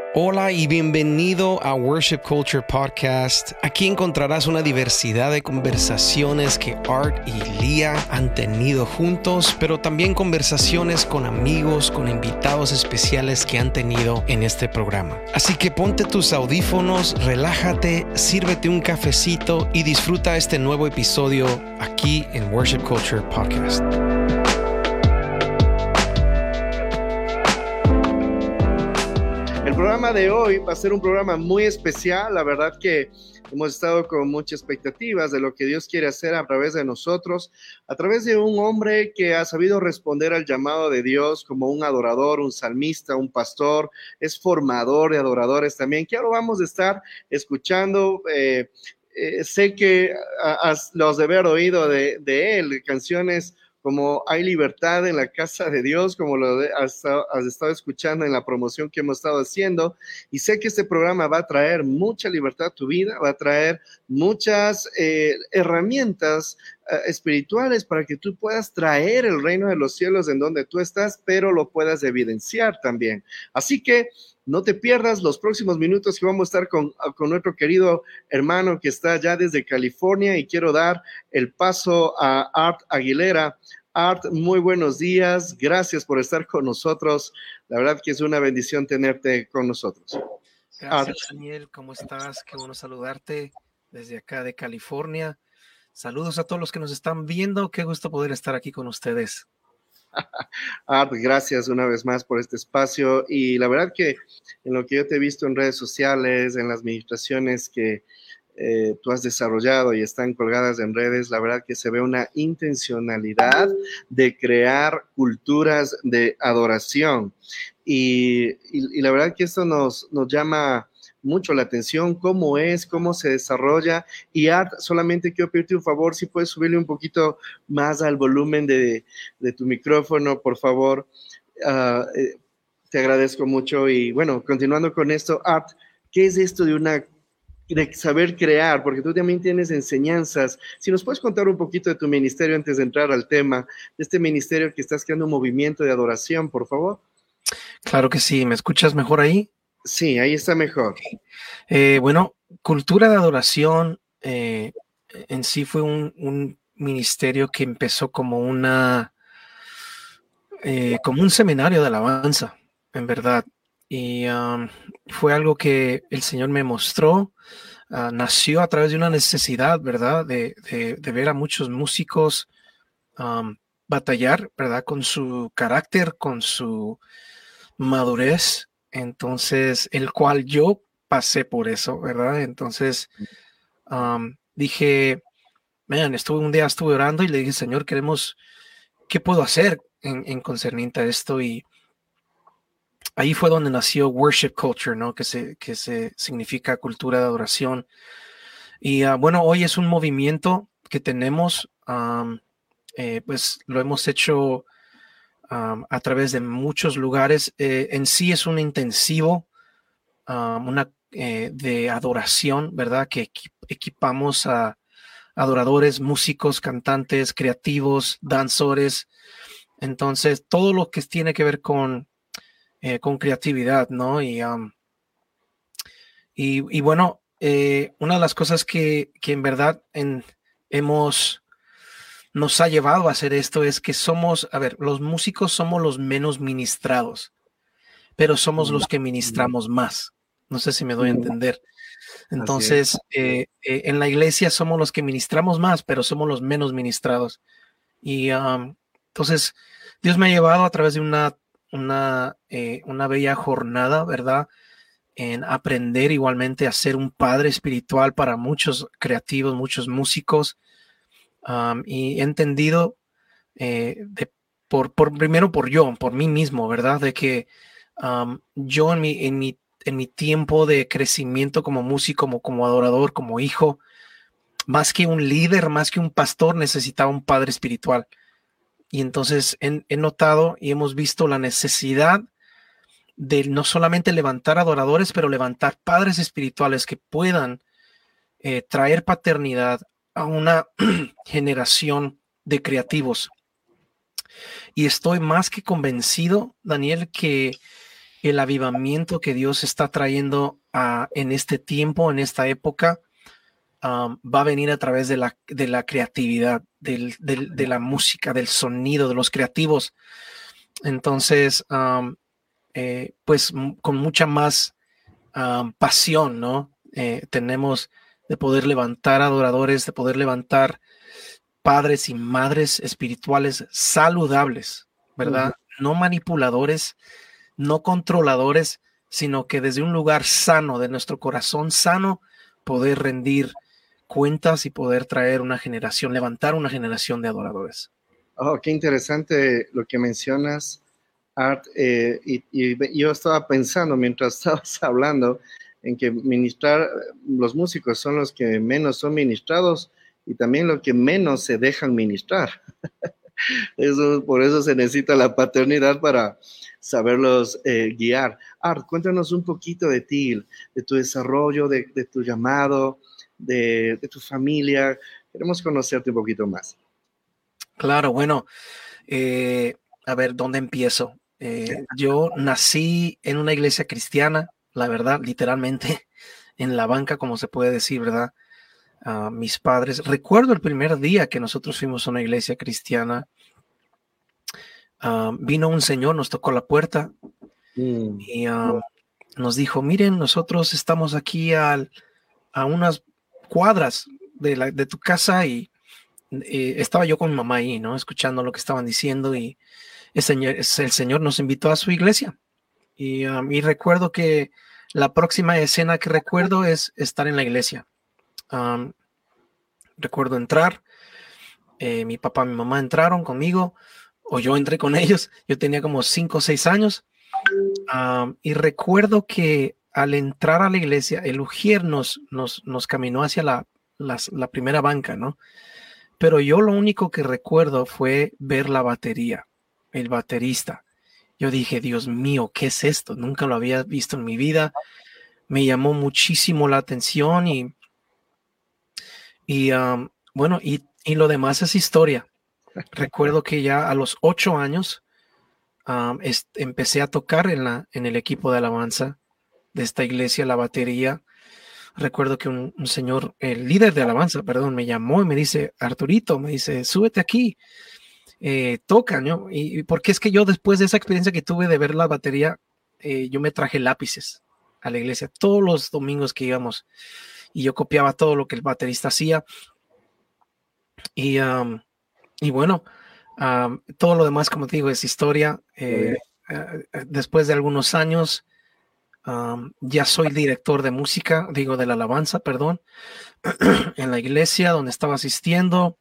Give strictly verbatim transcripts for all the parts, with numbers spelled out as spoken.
Hola y bienvenido a Worship Culture Podcast. Aquí encontrarás una diversidad de conversaciones que Art y Leah han tenido juntos, pero también conversaciones con amigos, con invitados especiales que han tenido en este programa. Así que ponte tus audífonos, relájate, sírvete un cafecito y disfruta este nuevo episodio aquí en Worship Culture Podcast. El programa de hoy va a ser un programa muy especial. La verdad que hemos estado con muchas expectativas de lo que Dios quiere hacer a través de nosotros, a través de un hombre que ha sabido responder al llamado de Dios como un adorador, un salmista, un pastor, es formador de adoradores también, que ahora vamos a estar escuchando. Eh, eh, sé que has, los de haber oído de, de él, canciones como Hay Libertad en la Casa de Dios, como lo de, has, has estado escuchando en la promoción que hemos estado haciendo, y sé que este programa va a traer mucha libertad a tu vida, va a traer muchas eh, herramientas eh, espirituales para que tú puedas traer el reino de los cielos en donde tú estás, pero lo puedas evidenciar también. Así que no te pierdas los próximos minutos que vamos a estar con, con nuestro querido hermano que está ya desde California, y quiero dar el paso a Art Aguilera. Art, muy buenos días, gracias por estar con nosotros, la verdad que es una bendición tenerte con nosotros. Gracias, Art. Daniel, ¿cómo estás? Qué bueno saludarte desde acá de California. Saludos a todos los que nos están viendo, qué gusto poder estar aquí con ustedes. Art, gracias una vez más por este espacio, y la verdad que en lo que yo te he visto en redes sociales, en las meditaciones que eh, tú has desarrollado y están colgadas en redes, la verdad que se ve una intencionalidad de crear culturas de adoración, y, y, y la verdad que esto nos, nos llama mucho la atención, cómo es, cómo se desarrolla. Y Art, solamente quiero pedirte un favor, si puedes subirle un poquito más al volumen de, de tu micrófono, por favor. Uh, eh, te agradezco mucho. Y bueno, continuando con esto, Art, ¿qué es esto de una de saber crear? Porque tú también tienes enseñanzas. Si nos puedes contar un poquito de tu ministerio antes de entrar al tema, de este ministerio que estás creando un movimiento de adoración, por favor. Claro que sí, ¿me escuchas mejor ahí? Sí, ahí está mejor. Eh, bueno, Cultura de Adoración eh, en sí fue un, un ministerio que empezó como una eh, como un seminario de alabanza, en verdad. Y um, fue algo que el Señor me mostró. Uh, nació a través de una necesidad, ¿verdad? De, de, de ver a muchos músicos um, batallar, ¿verdad? Con su carácter, con su madurez. Entonces, el cual yo pasé por eso, ¿verdad? Entonces, um, dije, man, estuve un día, estuve orando y le dije, Señor, queremos, ¿qué puedo hacer en, en concerniente a esto? Y ahí fue donde nació Worship Culture, ¿no? Que se, que se significa cultura de adoración. Y uh, bueno, hoy es un movimiento que tenemos, um, eh, pues lo hemos hecho um, a través de muchos lugares. Eh, en sí es un intensivo, um, una eh, de adoración, ¿verdad? Que equip- equipamos a adoradores, músicos, cantantes, creativos, danzores. Entonces, todo lo que tiene que ver con, eh, con creatividad, ¿no? Y, um, y, y bueno, eh, una de las cosas que, que en verdad en, hemos, nos ha llevado a hacer esto es que somos, a ver, los músicos somos los menos ministrados, pero somos los que ministramos más. No sé si me doy a entender. Entonces, eh, eh, en la iglesia somos los que ministramos más, pero somos los menos ministrados. Y um, entonces, Dios me ha llevado a través de una, una, eh, una bella jornada, ¿verdad? En aprender igualmente a ser un padre espiritual para muchos creativos, muchos músicos. Um, y he entendido, eh, de, por, por, primero por yo, por mí mismo, ¿verdad? De que um, yo en mi, en mi en mi tiempo de crecimiento como músico, como, como adorador, como hijo, más que un líder, más que un pastor, necesitaba un padre espiritual. Y entonces he, he notado y hemos visto la necesidad de no solamente levantar adoradores, pero levantar padres espirituales que puedan eh, traer paternidad a una generación de creativos. Y estoy más que convencido, Daniel, que el avivamiento que Dios está trayendo uh, en este tiempo, en esta época, um, va a venir a través de la, de la creatividad, del, del, de la música, del sonido, de los creativos. Entonces, um, eh, pues m- con mucha más um, pasión, ¿no? Eh, tenemos de poder levantar adoradores, de poder levantar padres y madres espirituales saludables, ¿verdad? Uh-huh. No manipuladores, no controladores, sino que desde un lugar sano, de nuestro corazón sano, poder rendir cuentas y poder traer una generación, levantar una generación de adoradores. Oh, qué interesante lo que mencionas, Art. Eh, y, y yo estaba pensando mientras estabas hablando en que ministrar, los músicos son los que menos son ministrados y también los que menos se dejan ministrar. Eso, por eso se necesita la paternidad para saberlos eh, guiar. Art, cuéntanos un poquito de ti, de tu desarrollo, de, de tu llamado, de, de tu familia. Queremos conocerte un poquito más. Claro, bueno, eh, a ver, ¿dónde empiezo? Eh, yo nací en una iglesia cristiana, la verdad, literalmente, en la banca, como se puede decir, ¿verdad? Uh, mis padres, recuerdo el primer día que nosotros fuimos a una iglesia cristiana, uh, vino un señor, nos tocó la puerta mm. y uh, nos dijo, miren, nosotros estamos aquí al, a unas cuadras de, la, de tu casa y eh, estaba yo con mi mamá ahí, ¿no? Escuchando lo que estaban diciendo y el señor, el señor nos invitó a su iglesia y, um, y recuerdo que la próxima escena que recuerdo es estar en la iglesia. Um, recuerdo entrar, eh, mi papá y mi mamá entraron conmigo, o yo entré con ellos, yo tenía como cinco o seis años, um, y recuerdo que al entrar a la iglesia, el ujier nos, nos, nos caminó hacia la, la, la primera banca, ¿no? Pero yo lo único que recuerdo fue ver la batería, el baterista. Yo dije, Dios mío, ¿qué es esto? Nunca lo había visto en mi vida, me llamó muchísimo la atención y Y um, bueno, y, y lo demás es historia. Recuerdo que ya a los ocho años um, es, empecé a tocar en, la, en el equipo de alabanza de esta iglesia, la batería. Recuerdo que un, un señor, el líder de alabanza, perdón, me llamó y me dice, Arturito, me dice, súbete aquí, eh, toca, ¿no? Y, y porque es que yo después de esa experiencia que tuve de ver la batería, eh, yo me traje lápices a la iglesia todos los domingos que íbamos. Y yo copiaba todo lo que el baterista hacía. Y, um, y bueno, um, todo lo demás, como te digo, es historia. Eh, uh, después de algunos años, um, ya soy director de música, digo, de la alabanza, perdón, en la iglesia donde estaba asistiendo.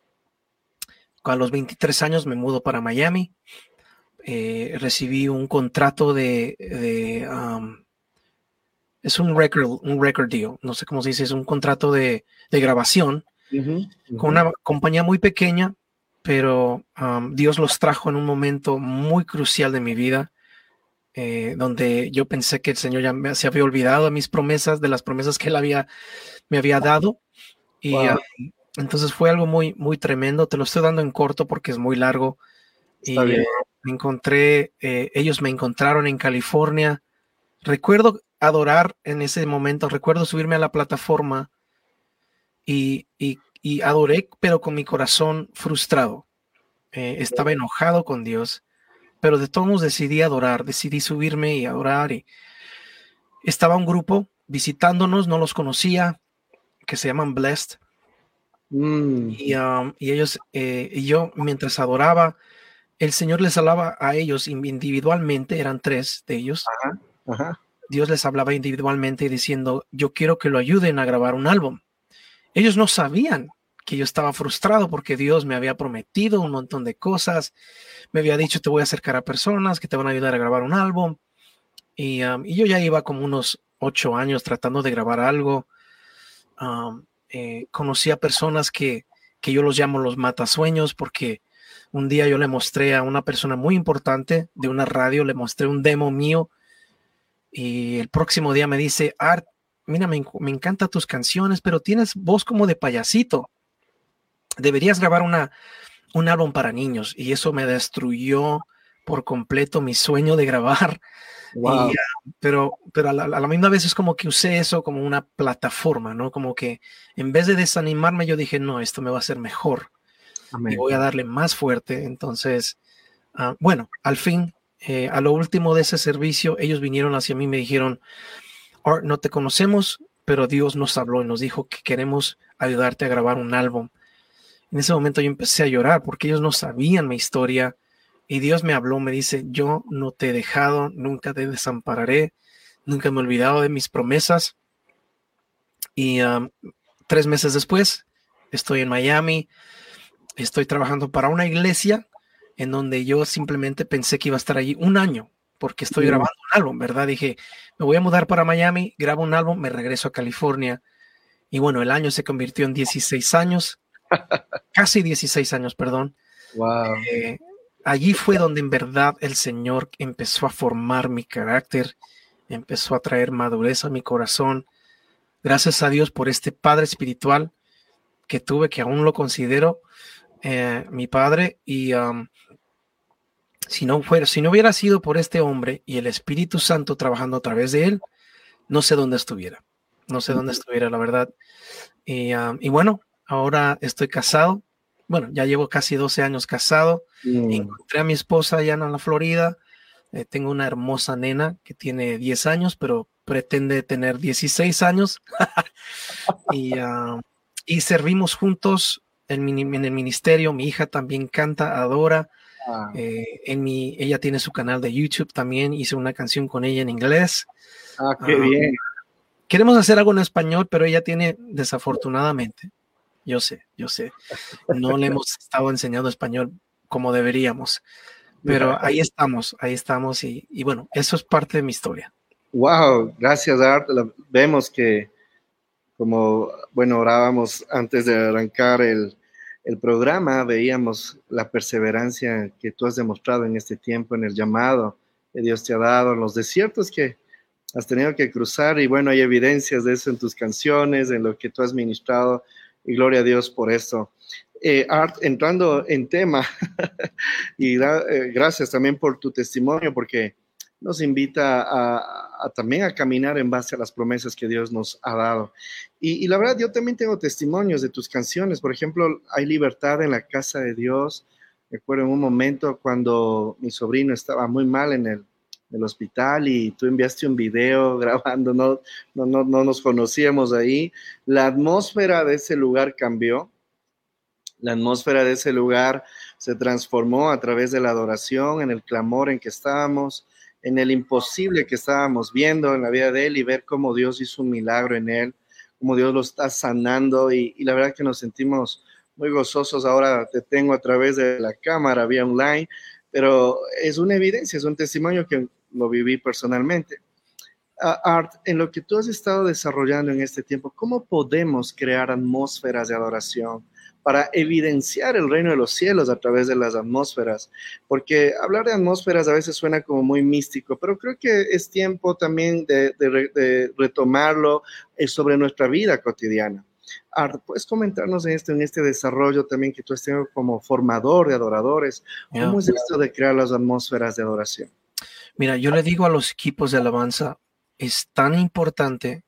A los veintitrés años me mudo para Miami. Eh, recibí un contrato de... de um, es un record, un record deal, no sé cómo se dice, es un contrato de, de grabación uh-huh, uh-huh. con una compañía muy pequeña, pero um, Dios los trajo en un momento muy crucial de mi vida, eh, donde yo pensé que el Señor ya me, se había olvidado de mis promesas, de las promesas que Él había, me había dado, y wow. uh, entonces fue algo muy, muy tremendo. Te lo estoy dando en corto porque es muy largo. Está y bien. Eh, me encontré, eh, ellos me encontraron en California. Recuerdo adorar en ese momento, recuerdo subirme a la plataforma y, y, y adoré, pero con mi corazón frustrado. Eh, estaba enojado con Dios, pero de todos modos decidí adorar, decidí subirme y adorar. Y estaba un grupo visitándonos, no los conocía, que se llaman Blessed. Mm. Y, um, y ellos, eh, y yo mientras adoraba, el Señor les hablaba a ellos individualmente, eran tres de ellos. Ajá, ajá. Dios les hablaba individualmente diciendo, yo quiero que lo ayuden a grabar un álbum. Ellos no sabían que yo estaba frustrado porque Dios me había prometido un montón de cosas. Me había dicho, te voy a acercar a personas que te van a ayudar a grabar un álbum. Y, um, y yo ya iba como unos ocho años tratando de grabar algo. Um, eh, conocí a personas que, que yo los llamo los matasueños porque un día yo le mostré a una persona muy importante de una radio, le mostré un demo mío. Y el próximo día me dice, Art, mira, me, me encantan tus canciones, pero tienes voz como de payasito. Deberías grabar una, un álbum para niños. Y eso me destruyó por completo mi sueño de grabar Wow. Y, uh, pero pero a la, a la misma vez es como que usé eso como una plataforma, ¿no? Como que en vez de desanimarme, yo dije, no, esto me va a hacer mejor. Amén. Y voy a darle más fuerte. Entonces, uh, bueno, al fin, eh, a lo último de ese servicio, ellos vinieron hacia mí y me dijeron, Art, no te conocemos, pero Dios nos habló y nos dijo que queremos ayudarte a grabar un álbum. En ese momento yo empecé a llorar porque ellos no sabían mi historia y Dios me habló, me dice, yo no te he dejado, nunca te desampararé, nunca me he olvidado de mis promesas. Y um, tres meses después estoy en Miami, estoy trabajando para una iglesia en donde yo simplemente pensé que iba a estar allí un año porque estoy mm. grabando un álbum, ¿verdad? Dije, me voy a mudar para Miami, grabo un álbum, me regreso a California. Y bueno, el año se convirtió en dieciséis años, casi dieciséis años, perdón. Wow. Eh, allí fue donde en verdad el Señor empezó a formar mi carácter, empezó a traer madurez a mi corazón. Gracias a Dios por este padre espiritual que tuve, que aún lo considero eh, mi padre. Y um, si no fuera, si no hubiera sido por este hombre y el Espíritu Santo trabajando a través de él, no sé dónde estuviera. No sé dónde estuviera, la verdad. Y, um, y bueno, ahora estoy casado. Bueno, ya llevo casi doce años casado. Mm. Encontré a mi esposa allá en la Florida. Eh, tengo una hermosa nena que tiene diez años, pero pretende tener dieciséis años. y, uh, y servimos juntos en, mi, en el ministerio. Mi hija también canta, adora. Ah. Eh, en mi, ella tiene su canal de YouTube también. Hice una canción con ella en inglés. Ah, qué uh, bien. Queremos hacer algo en español, pero ella tiene, desafortunadamente, yo sé, yo sé, no le hemos estado enseñando español como deberíamos, pero ahí estamos, ahí estamos y, y bueno, eso es parte de mi historia. Wow, gracias, Art. Vemos que, como, bueno, orábamos antes de arrancar el, el programa, veíamos la perseverancia que tú has demostrado en este tiempo, en el llamado que Dios te ha dado, en los desiertos que has tenido que cruzar, y bueno, hay evidencias de eso en tus canciones, en lo que tú has ministrado, y gloria a Dios por esto. Eh, Art, entrando en tema, y da, eh, gracias también por tu testimonio, porque nos invita a, a también a caminar en base a las promesas que Dios nos ha dado. Y, y la verdad, yo también tengo testimonios de tus canciones. Por ejemplo, Hay Libertad en la Casa de Dios. Recuerdo en un momento cuando mi sobrino estaba muy mal en el del hospital y tú enviaste un video grabando, no, no, no, no nos conocíamos ahí. La atmósfera de ese lugar cambió. La atmósfera de ese lugar se transformó a través de la adoración, en el clamor en que estábamos, en el imposible que estábamos viendo en la vida de él y ver cómo Dios hizo un milagro en él, cómo Dios lo está sanando y, y la verdad que nos sentimos muy gozosos. Ahora te tengo a través de la cámara, vía online, pero es una evidencia, es un testimonio que lo viví personalmente. Uh, Art, en lo que tú has estado desarrollando en este tiempo, ¿cómo podemos crear atmósferas de adoración para evidenciar el reino de los cielos a través de las atmósferas? Porque hablar de atmósferas a veces suena como muy místico, pero creo que es tiempo también de, de, de retomarlo sobre nuestra vida cotidiana. Art, ¿puedes comentarnos en este, en este desarrollo también que tú has tenido como formador de adoradores? ¿Cómo yeah. es esto de crear las atmósferas de adoración? Mira, yo le digo a los equipos de alabanza, es tan importante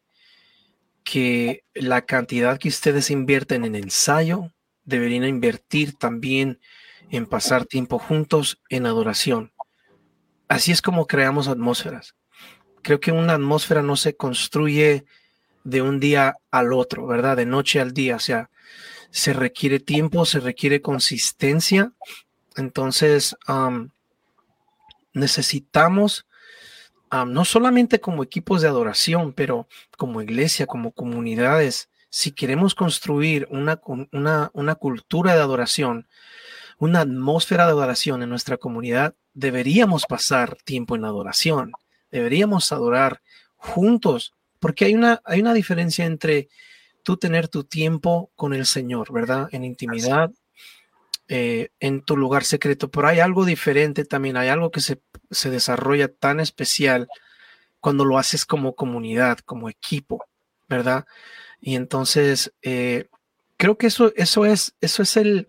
que la cantidad que ustedes invierten en ensayo, deberían invertir también en pasar tiempo juntos en adoración. Así es como creamos atmósferas. Creo que una atmósfera no se construye de un día al otro, ¿verdad? De noche al día. O sea, se requiere tiempo, se requiere consistencia. Entonces, um, necesitamos, um, no solamente como equipos de adoración, pero como iglesia, como comunidades, si queremos construir una, una, una cultura de adoración, una atmósfera de adoración en nuestra comunidad, deberíamos pasar tiempo en adoración, deberíamos adorar juntos, porque hay una, hay una diferencia entre tú tener tu tiempo con el Señor, ¿verdad? En intimidad, eh, en tu lugar secreto, pero hay algo diferente también, hay algo que se, se desarrolla tan especial cuando lo haces como comunidad, como equipo, ¿verdad? Y entonces, eh, creo que eso, eso es, eso es el,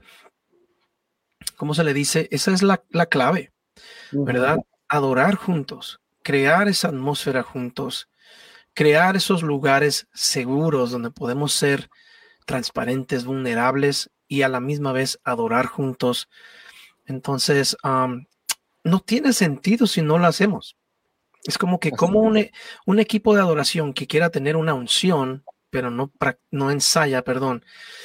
¿cómo se le dice? Esa es la, la clave, ¿verdad? Uh-huh. Adorar juntos, crear esa atmósfera juntos, crear esos lugares seguros donde podemos ser transparentes, vulnerables y a la misma vez adorar juntos. Entonces, um, no tiene sentido si no lo hacemos. Es como que como un, un equipo de adoración que quiera tener una unción, pero no, no ensaya, perdón,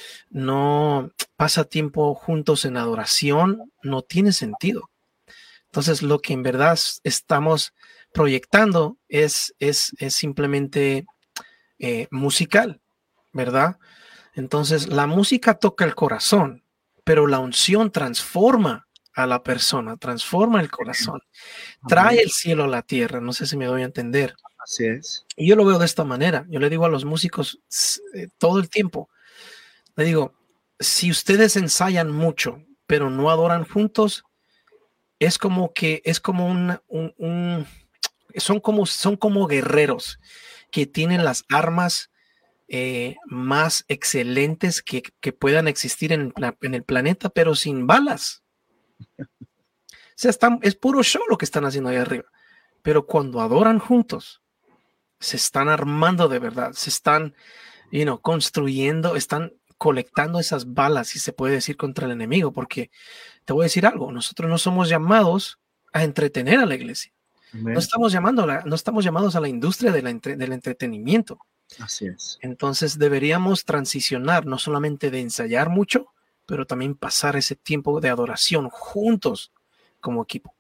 no pasa tiempo juntos en adoración, no tiene sentido. Entonces, lo que en verdad estamos proyectando es, es, es simplemente eh, musical, ¿verdad? Entonces, la música toca el corazón, pero la unción transforma a la persona, transforma el corazón, trae el cielo a la tierra. No sé si me doy a entender. Así es. Y yo lo veo de esta manera. Yo le digo a los músicos eh, todo el tiempo, le digo, si ustedes ensayan mucho, pero no adoran juntos, es como que es como un, un, un son como son como guerreros que tienen las armas eh, más excelentes que, que puedan existir en, en el planeta, pero sin balas. O sea, están, es puro show lo que están haciendo ahí arriba. Pero cuando adoran juntos, se están armando de verdad, se están, you know, construyendo, están colectando esas balas, si se puede decir, contra el enemigo, porque te voy a decir algo, nosotros no somos llamados a entretener a la iglesia. No estamos, llamando a la, no estamos llamados a la industria de la entre, del entretenimiento. Así es. Entonces deberíamos transicionar, no solamente de ensayar mucho, pero también pasar ese tiempo de adoración juntos como equipo.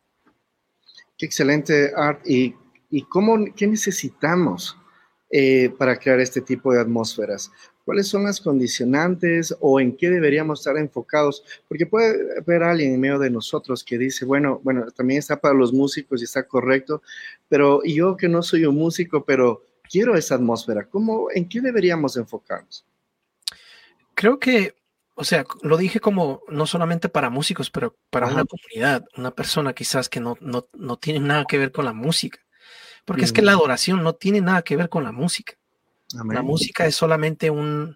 Qué excelente, Art. ¿Y, y cómo, qué necesitamos eh, para crear este tipo de atmósferas? ¿Cuáles son las condicionantes o en qué deberíamos estar enfocados? Porque puede haber alguien en medio de nosotros que dice, bueno, bueno, también está para los músicos y está correcto, pero yo que no soy un músico, pero quiero esa atmósfera. ¿Cómo, en qué deberíamos enfocarnos? Creo que, o sea, lo dije como no solamente para músicos, pero para Ajá. una comunidad, una persona quizás que no, no, no tiene nada que ver con la música. Porque mm. es que la adoración no tiene nada que ver con la música. Amén. La música es solamente un,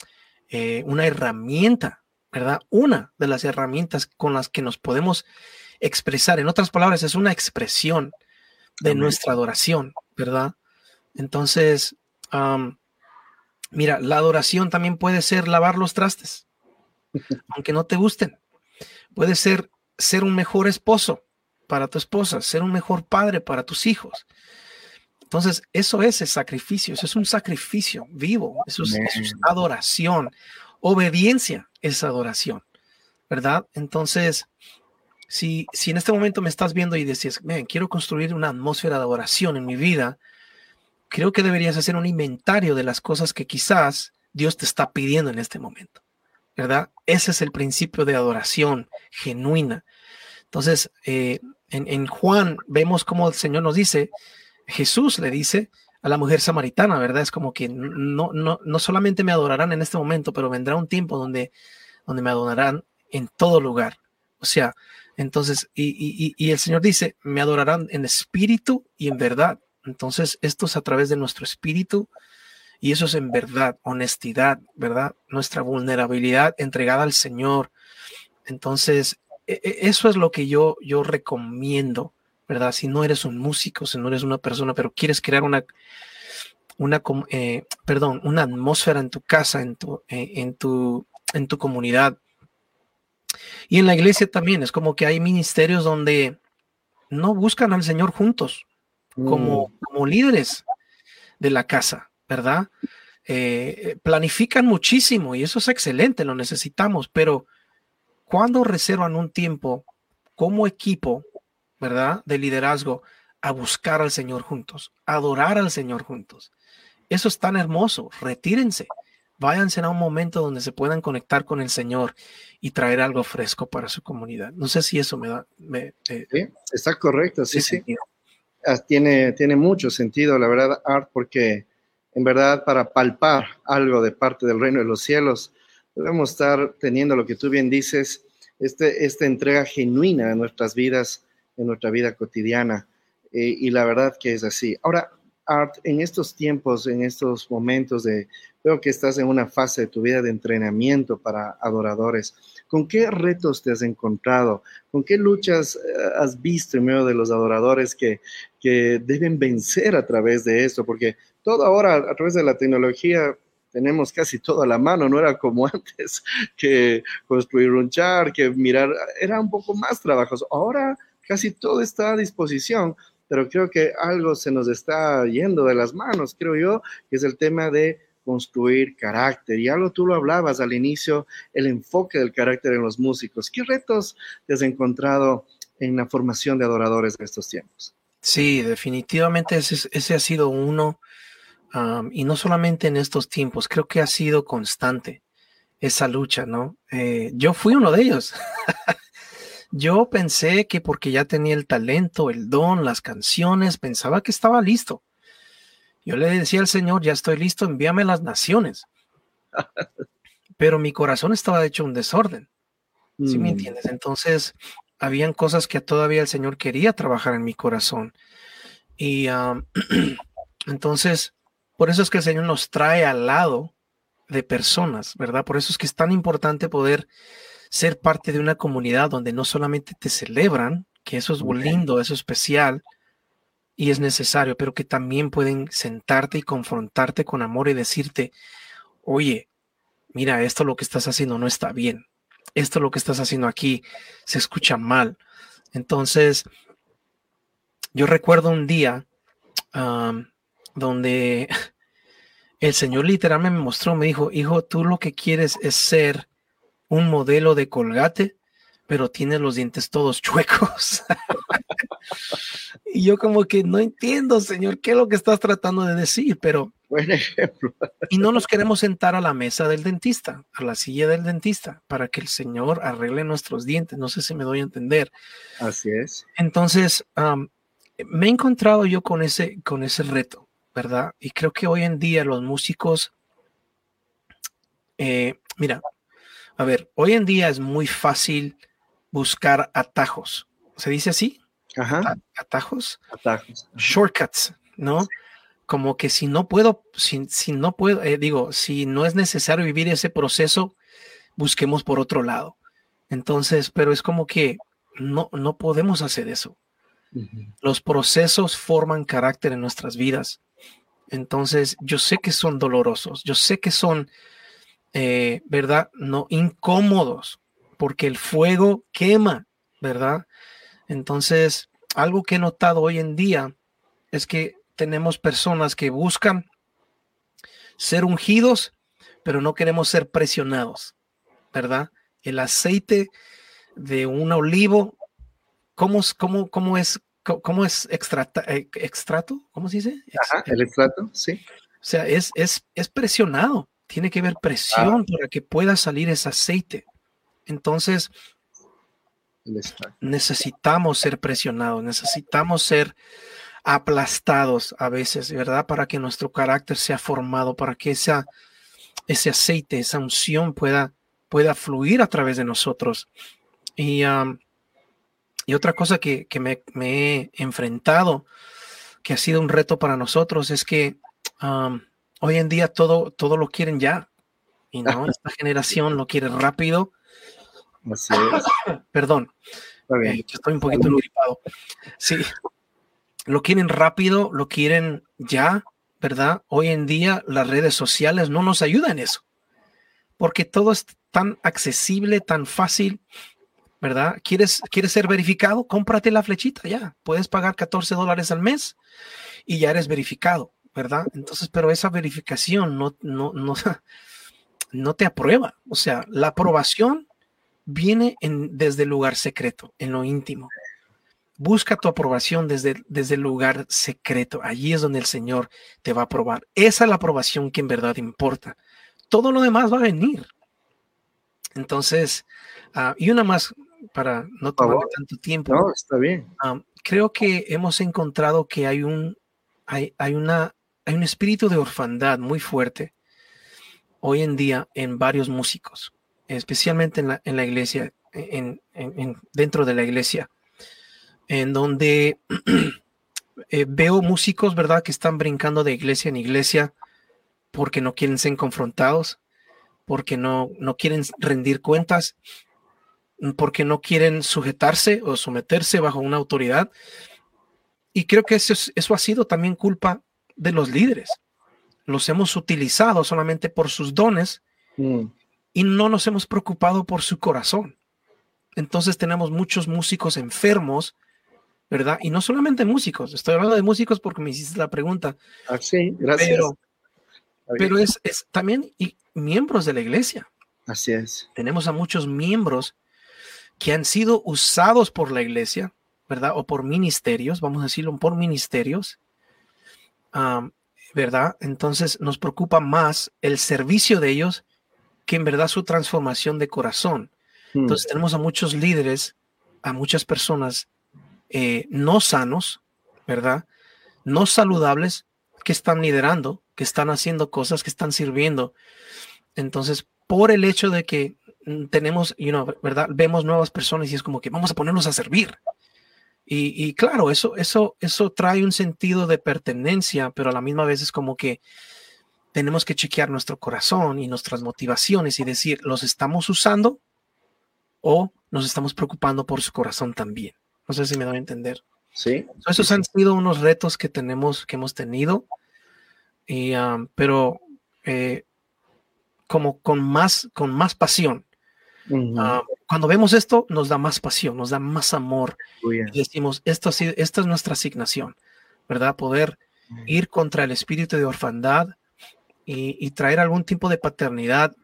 eh, una herramienta, ¿verdad? Una de las herramientas con las que nos podemos expresar. En otras palabras, es una expresión de Amén. Nuestra adoración, ¿verdad? Entonces, um, mira, la adoración también puede ser lavar los trastes, aunque no te gusten. Puede ser ser un mejor esposo para tu esposa, ser un mejor padre para tus hijos. Entonces, eso es el sacrificio, eso es un sacrificio vivo, eso es, eso es adoración. Obediencia es adoración, ¿verdad? Entonces, si, si en este momento me estás viendo y decís, man, quiero construir una atmósfera de adoración en mi vida, creo que deberías hacer un inventario de las cosas que quizás Dios te está pidiendo en este momento, ¿verdad? Ese es el principio de adoración genuina. Entonces, eh, en, en Juan vemos cómo el Señor nos dice, Jesús le dice a la mujer samaritana, ¿verdad? Es como que no, no, no solamente me adorarán en este momento, pero vendrá un tiempo donde, donde me adorarán en todo lugar. O sea, entonces, y, y, y el Señor dice, me adorarán en espíritu y en verdad. Entonces, esto es a través de nuestro espíritu y eso es en verdad, honestidad, ¿verdad? Nuestra vulnerabilidad entregada al Señor. Entonces, eso es lo que yo, yo recomiendo, ¿verdad? Si no eres un músico, si no eres una persona, pero quieres crear una, una, eh, perdón, una atmósfera en tu casa, en tu, eh, en tu, en tu comunidad. Y en la iglesia también, es como que hay ministerios donde no buscan al Señor juntos, como, mm. como líderes de la casa, ¿verdad? Eh, planifican muchísimo y eso es excelente, lo necesitamos, pero ¿cuándo reservan un tiempo como equipo, ¿verdad?, de liderazgo a buscar al Señor juntos, a adorar al Señor juntos? Eso es tan hermoso. Retírense, váyanse a un momento donde se puedan conectar con el Señor y traer algo fresco para su comunidad. No sé si eso me da... Me, eh, sí, está correcto, sí, sí. sí. Tiene, tiene mucho sentido, la verdad, Art, porque en verdad para palpar algo de parte del reino de los cielos, debemos estar teniendo lo que tú bien dices, este, esta entrega genuina de nuestras vidas, en nuestra vida cotidiana, eh, y la verdad que es así. Ahora, Art, en estos tiempos, en estos momentos de veo que estás en una fase de tu vida de entrenamiento para adoradores. ¿Con qué retos te has encontrado? ¿Con qué luchas has visto en medio de los adoradores que, que deben vencer a través de esto? Porque todo ahora, a través de la tecnología, tenemos casi todo a la mano, no era como antes, que construir un chart, que mirar, era un poco más trabajoso. Ahora casi todo está a disposición, pero creo que algo se nos está yendo de las manos, creo yo, que es el tema de construir carácter. Y algo tú lo hablabas al inicio, el enfoque del carácter en los músicos. ¿Qué retos te has encontrado en la formación de adoradores de estos tiempos? Sí, definitivamente ese, ese ha sido uno. Um, y no solamente en estos tiempos, creo que ha sido constante esa lucha, ¿no? Eh, yo fui uno de ellos. Yo pensé que porque ya tenía el talento, el don, las canciones, pensaba que estaba listo. Yo le decía al Señor, ya estoy listo, envíame las naciones. Pero mi corazón estaba hecho un desorden. ¿Sí me entiendes? Entonces, habían cosas que todavía el Señor quería trabajar en mi corazón. Y um, entonces... Por eso es que el Señor nos trae al lado de personas, ¿verdad? Por eso es que es tan importante poder ser parte de una comunidad donde no solamente te celebran, que eso es lindo, eso es especial y es necesario, pero que también pueden sentarte y confrontarte con amor y decirte, oye, mira, esto lo que estás haciendo no está bien. Esto lo que estás haciendo aquí se escucha mal. Entonces, yo recuerdo un día... Um, donde el Señor literalmente me mostró, me dijo, hijo, tú lo que quieres es ser un modelo de Colgate, pero tienes los dientes todos chuecos. Y yo como que no entiendo, Señor, qué es lo que estás tratando de decir, pero... Buen ejemplo. Y no nos queremos sentar a la mesa del dentista, a la silla del dentista, para que el Señor arregle nuestros dientes. No sé si me doy a entender. Así es. Entonces, um, me he encontrado yo con ese, con ese reto, ¿verdad? Y creo que hoy en día los músicos, eh, mira, a ver, hoy en día es muy fácil buscar atajos. ¿Se dice así? Ajá. Atajos. Atajos. Ajá. Shortcuts, ¿no? Sí. Como que si no puedo, si, si no puedo, eh, digo, si no es necesario vivir ese proceso, busquemos por otro lado. Entonces, pero es como que no, no podemos hacer eso. Uh-huh. Los procesos forman carácter en nuestras vidas. Entonces, yo sé que son dolorosos, yo sé que son, eh, ¿verdad? No incómodos, porque el fuego quema, ¿verdad? Entonces, algo que he notado hoy en día es que tenemos personas que buscan ser ungidos, pero no queremos ser presionados, ¿verdad? El aceite de un olivo, ¿cómo, cómo, cómo es? ¿Cómo es extrata, extrato? ¿Cómo se dice? Ajá, el extrato, sí. O sea, es, es, es presionado. Tiene que haber presión ah. para que pueda salir ese aceite. Entonces, necesitamos ser presionados, necesitamos ser aplastados a veces, ¿verdad? Para que nuestro carácter sea formado, para que esa, ese aceite, esa unción pueda, pueda fluir a través de nosotros. Y... Um, Y otra cosa que, que me, me he enfrentado, que ha sido un reto para nosotros, es que um, hoy en día todo, todo lo quieren ya. Y no, esta generación lo quiere rápido. Así es. Perdón, eh, estoy un poquito engripado. Sí, lo quieren rápido, lo quieren ya, ¿verdad? Hoy en día las redes sociales no nos ayudan en eso. Porque todo es tan accesible, tan fácil. ¿Verdad? ¿Quieres, ¿Quieres ser verificado? Cómprate la flechita ya. Puedes pagar catorce dólares al mes y ya eres verificado, ¿verdad? Entonces, pero esa verificación no, no, no, no te aprueba. O sea, la aprobación viene en, desde el lugar secreto, en lo íntimo. Busca tu aprobación desde, desde el lugar secreto. Allí es donde el Señor te va a aprobar. Esa es la aprobación que en verdad importa. Todo lo demás va a venir. Entonces, uh, y una más para no tomar tanto tiempo. No, está bien. Um, creo que hemos encontrado que hay un, hay, hay, una, hay un espíritu de orfandad muy fuerte hoy en día en varios músicos, especialmente en la, en la iglesia, en, en, en, dentro de la iglesia, en donde eh, veo músicos, ¿verdad?, que están brincando de iglesia en iglesia porque no quieren ser confrontados, porque no, no quieren rendir cuentas, porque no quieren sujetarse o someterse bajo una autoridad. Y creo que eso, eso ha sido también culpa de los líderes. Los hemos utilizado solamente por sus dones mm. y no nos hemos preocupado por su corazón. Entonces tenemos muchos músicos enfermos, ¿verdad? Y no solamente músicos, estoy hablando de músicos porque me hiciste la pregunta. Ah, sí, gracias. Pero, pero es, es también y miembros de la iglesia. Así es. Tenemos a muchos miembros que han sido usados por la iglesia, ¿verdad? O por ministerios, vamos a decirlo, por ministerios, um, ¿verdad? Entonces nos preocupa más el servicio de ellos que en verdad su transformación de corazón. Hmm. Entonces tenemos a muchos líderes, a muchas personas eh, no sanos, ¿verdad? No saludables, que están liderando, que están haciendo cosas, que están sirviendo. Entonces, por el hecho de que tenemos, you know, ¿verdad? Vemos nuevas personas y es como que vamos a ponernos a servir. Y, y claro, eso, eso, eso trae un sentido de pertenencia, pero a la misma vez es como que tenemos que chequear nuestro corazón y nuestras motivaciones y decir, ¿los estamos usando o nos estamos preocupando por su corazón también? No sé si me doy a entender. Sí. Esos han sido unos retos que tenemos, que hemos tenido, y, um, pero eh, como con más, con más pasión. Uh-huh. Uh, cuando vemos esto, nos da más pasión, nos da más amor. Oh, yeah. Y decimos, esto, esta es nuestra asignación, ¿verdad? Poder uh-huh. ir contra el espíritu de orfandad y, y traer algún tipo de paternidad,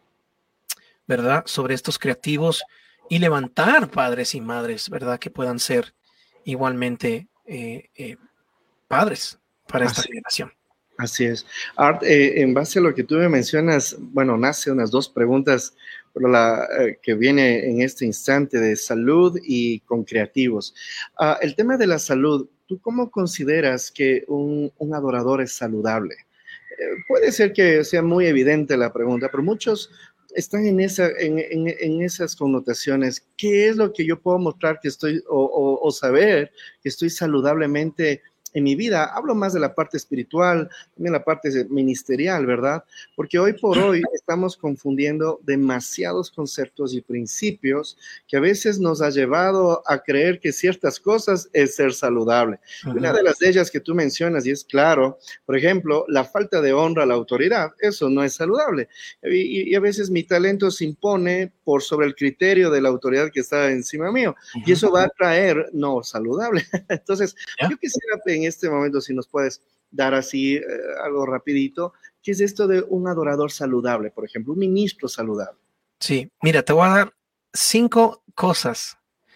¿verdad? Sobre estos creativos y levantar padres y madres, ¿verdad? Que puedan ser igualmente eh, eh, padres para esta Así. generación. Así es. Art, eh, en base a lo que tú me mencionas, bueno, nace unas dos preguntas pero la, eh, que viene en este instante de salud y con creativos. Uh, el tema de la salud, ¿tú cómo consideras que un, un adorador es saludable? Eh, puede ser que sea muy evidente la pregunta, pero muchos están en, esa, en, en, en esas connotaciones. ¿Qué es lo que yo puedo mostrar que estoy o, o, o saber que estoy saludablemente en mi vida? Hablo más de la parte espiritual, también la parte ministerial, ¿verdad? Porque hoy por hoy estamos confundiendo demasiados conceptos y principios que a veces nos ha llevado a creer que ciertas cosas es ser saludable. Uh-huh. Una de las de ellas que tú mencionas, y es claro, por ejemplo, la falta de honra a la autoridad, eso no es saludable. Y, y a veces mi talento se impone por sobre el criterio de la autoridad que está encima mío, uh-huh. y eso va a traer no saludable. Entonces, yeah. yo quisiera en este momento, si nos puedes dar así eh, algo rapidito, ¿qué es esto de un adorador saludable, por ejemplo, un ministro saludable? Sí, mira, te voy a dar cinco cosas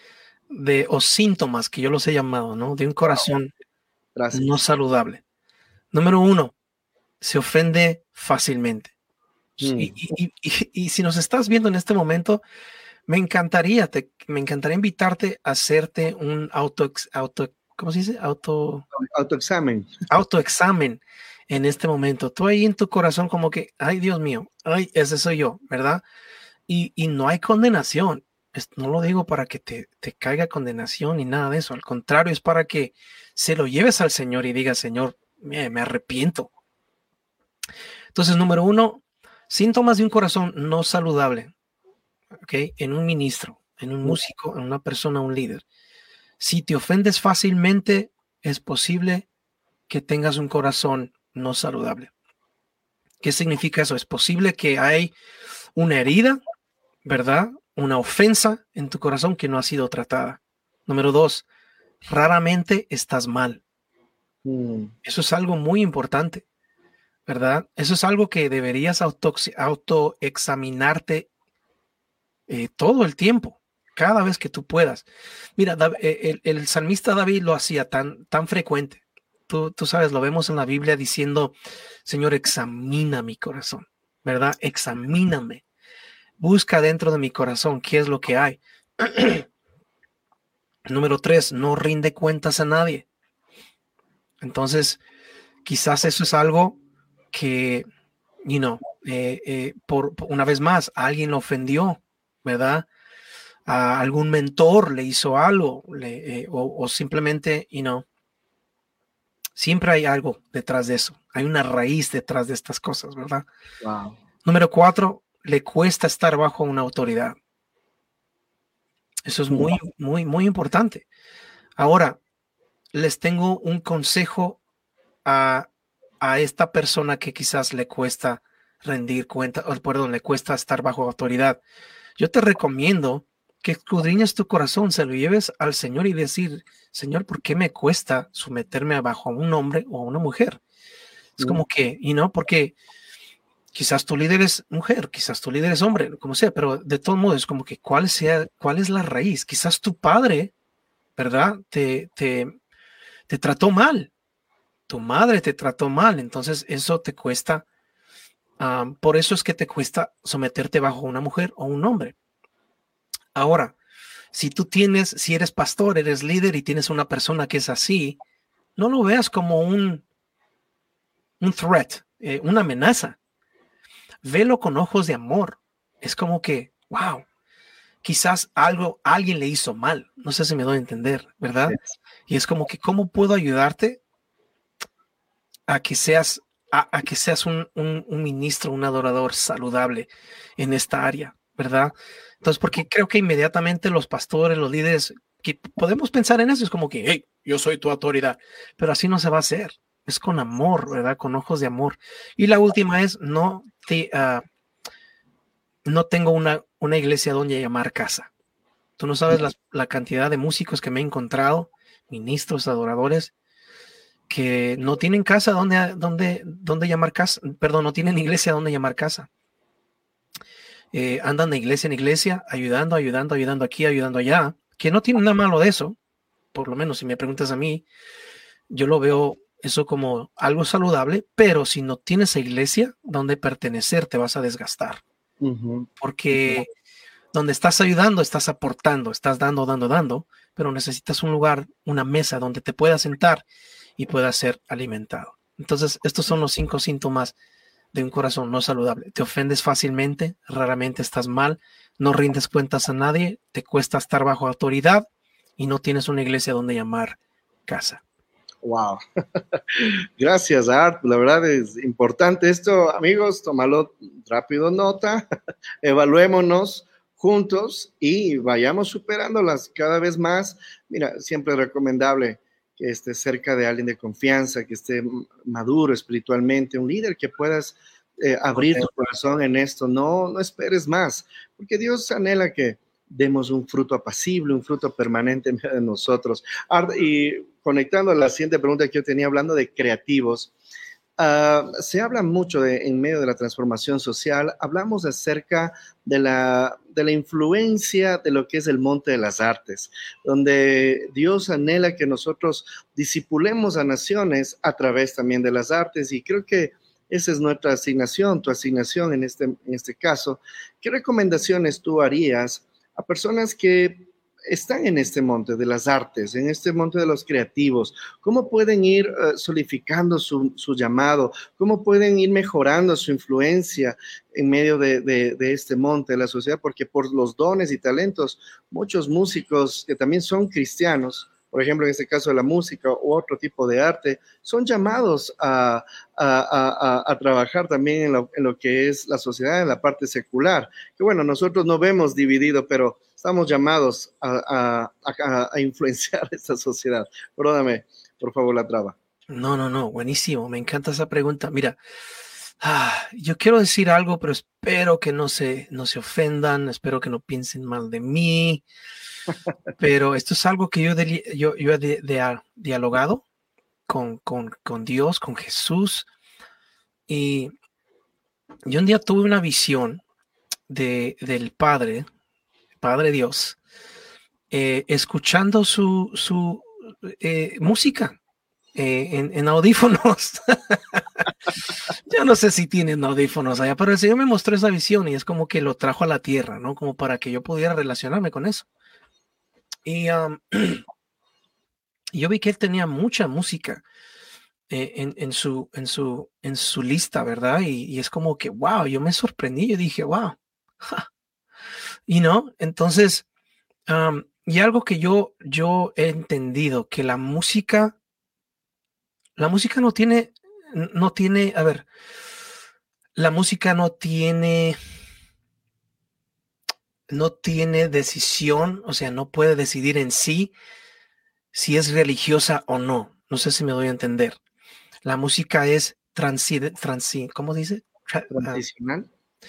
de, o síntomas que yo los he llamado, ¿no? De un corazón Gracias. no saludable. Número uno, se ofende fácilmente. Mm. Y, y, y, y si nos estás viendo en este momento, me encantaría, te, me encantaría invitarte a hacerte un auto, auto ¿cómo se dice? Auto... Autoexamen. Autoexamen en este momento. Tú ahí en tu corazón como que, ay, Dios mío, ay, ese soy yo, ¿verdad? Y, y no hay condenación. No lo digo para que te, te caiga condenación ni nada de eso. Al contrario, es para que se lo lleves al Señor y digas, Señor, me, me arrepiento. Entonces, número uno, síntomas de un corazón no saludable, ¿ok? En un ministro, en un músico, en una persona, un líder. Si te ofendes fácilmente, es posible que tengas un corazón no saludable. ¿Qué significa eso? Es posible que hay una herida, ¿verdad? Una ofensa en tu corazón que no ha sido tratada. Número dos, raramente estás mal. Mm. Eso es algo muy importante, ¿verdad? Eso es algo que deberías autoexaminarte eh, todo el tiempo. Cada vez que tú puedas. Mira, el, el salmista David lo hacía tan, tan frecuente. Tú, tú sabes, lo vemos en la Biblia diciendo, Señor, examina mi corazón, ¿verdad? Examíname. Busca dentro de mi corazón qué es lo que hay. Número tres, no rinde cuentas a nadie. Entonces, quizás eso es algo que, you know, eh, eh, por, por una vez más, alguien lo ofendió, ¿verdad? A algún mentor le hizo algo le, eh, o, o simplemente, you know, Siempre hay algo detrás de eso. Hay una raíz detrás de estas cosas, ¿verdad? Wow. Número cuatro, le cuesta estar bajo una autoridad. Eso es muy, muy, muy importante. Ahora, les tengo un consejo a, a esta persona que quizás le cuesta rendir cuenta, o perdón, le cuesta estar bajo autoridad. Yo te recomiendo que escudriñes tu corazón, se lo lleves al Señor y decir, Señor, ¿por qué me cuesta someterme bajo a un hombre o a una mujer? Es como que, y no, porque quizás tu líder es mujer, quizás tu líder es hombre, como sea, pero de todos modos es como que cuál sea, cuál es la raíz. Quizás tu padre, ¿verdad? Te, te, te trató mal, tu madre te trató mal, entonces eso te cuesta, um, por eso es que te cuesta someterte bajo una mujer o un hombre. Ahora, si tú tienes, si eres pastor, eres líder y tienes una persona que es así, no lo veas como un, un threat, eh, una amenaza. Velo con ojos de amor. Es como que, wow, quizás algo, alguien le hizo mal. No sé si me doy a entender, ¿verdad? Sí. Y es como que, ¿cómo puedo ayudarte a que seas, a, a que seas un, un, un ministro, un adorador saludable en esta área, ¿verdad? Entonces, porque creo que inmediatamente los pastores, los líderes, que podemos pensar en eso, es como que, hey, yo soy tu autoridad, pero así no se va a hacer. Es con amor, ¿verdad? Con ojos de amor. Y la última es, no te, uh, no tengo una, una iglesia donde llamar casa. Tú no sabes la, la cantidad de músicos que me he encontrado, ministros, adoradores, que no tienen casa donde, donde, donde llamar casa, perdón, no tienen iglesia donde llamar casa. Eh, andan de iglesia en iglesia, ayudando, ayudando, ayudando aquí, ayudando allá, que no tiene nada malo de eso, por lo menos si me preguntas a mí, yo lo veo eso como algo saludable, pero si no tienes iglesia donde pertenecer, te vas a desgastar. Uh-huh. Porque uh-huh. donde estás ayudando, estás aportando, estás dando, dando, dando, pero necesitas un lugar, una mesa donde te puedas sentar y puedas ser alimentado. Entonces, estos son los cinco síntomas de un corazón no saludable. Te ofendes fácilmente, raramente estás mal, no rindes cuentas a nadie, te cuesta estar bajo autoridad y no tienes una iglesia donde llamar casa. Wow. Gracias, Art. La verdad es importante esto, amigos, tómalo rápido nota, evaluémonos juntos y vayamos superándolas cada vez más. Mira, siempre es recomendable que estés cerca de alguien de confianza, que esté maduro espiritualmente, un líder que puedas eh, abrir tu corazón en esto. No, no esperes más, porque Dios anhela que demos un fruto apacible, un fruto permanente en medio de nosotros. Y conectando a la siguiente pregunta que yo tenía, hablando de creativos, uh, se habla mucho de, en medio de la transformación social, hablamos acerca de la, de la influencia de lo que es el monte de las artes, donde Dios anhela que nosotros discipulemos a naciones a través también de las artes, y creo que esa es nuestra asignación, tu asignación en este, en este caso. ¿Qué recomendaciones tú harías a personas que están en este monte de las artes, en este monte de los creativos? ¿Cómo pueden ir uh, solidificando su, su llamado? ¿Cómo pueden ir mejorando su influencia en medio de, de, de este monte de la sociedad? Porque por los dones y talentos, muchos músicos que también son cristianos, por ejemplo, en este caso de la música u otro tipo de arte, son llamados a, a, a, a trabajar también en lo, en lo que es la sociedad, en la parte secular. Que bueno, nosotros no vemos dividido, pero estamos llamados a, a, a, a influenciar esta sociedad. Perdóname, por favor, la traba. No, no, no, buenísimo, me encanta esa pregunta. Mira, ah, yo quiero decir algo, pero espero que no se, no se ofendan, espero que no piensen mal de mí. Pero esto es algo que yo, de, yo, yo he de, de, dialogado con, con, con Dios, con Jesús. Y yo un día tuve una visión de, del Padre, Padre Dios, eh, escuchando su, su eh, música eh, en, en audífonos. Yo no sé si tienen audífonos allá, pero el Señor me mostró esa visión y es como que lo trajo a la tierra, ¿no? Como para que yo pudiera relacionarme con eso. Y um, yo vi que él tenía mucha música eh, en, en, su, en, su, en su lista, ¿verdad? Y, y es como que, wow, yo me sorprendí, yo dije, wow. Y no, entonces, um, y algo que yo, yo he entendido, que la música La música no tiene, no tiene, a ver, la música no tiene, no tiene decisión, o sea, no puede decidir en sí si es religiosa o no. No sé si me doy a entender. La música es transi, transi ¿cómo dice? Tra, Transicional.